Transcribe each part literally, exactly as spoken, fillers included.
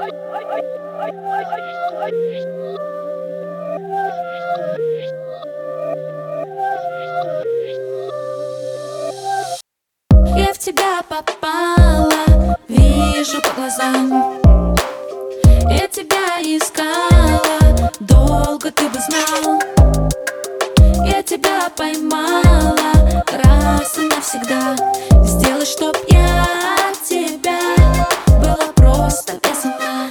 Я в тебя попала, вижу по глазам. Я тебя искала, долго ты бы знал. Я тебя поймала раз и навсегда. Сделай, чтоб я от тебя была просто без ума.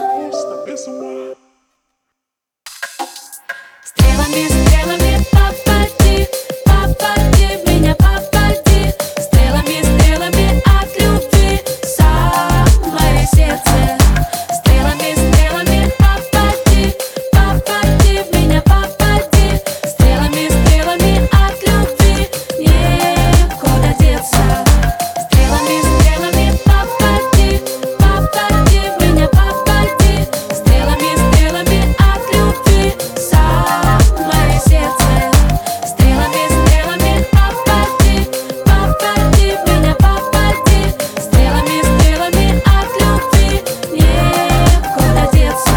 Стрелами, стрелами попади, попади в меня, попади. Стрелами, стрелами от любви в самое сердце. Стрелами, стрелами попади, попади в меня, попади. Стрелами, стрелами от любви некуда деться. Стрелами, стрелами попади, попади в меня, попади. Стрелами, стрелами от любви в самое сердце. Стрелами, стрелами попади, попади в меня, попади. Стрелами, стрелами от любви некуда деться.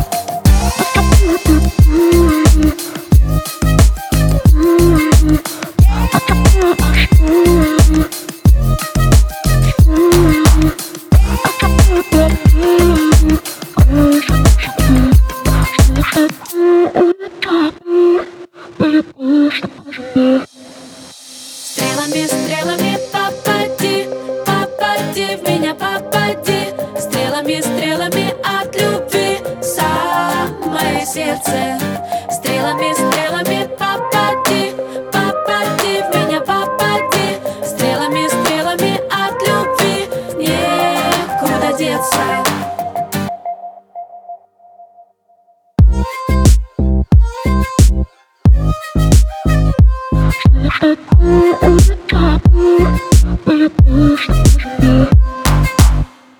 Стрелами, стрелами попади, попади в меня, попади. Стрелами, стрелами от любви в самое сердце. Стрелами, стрелами попади, попади в меня, попади. Стрелами, стрелами от любви некуда деться. Ooh, ooh, ooh, ooh.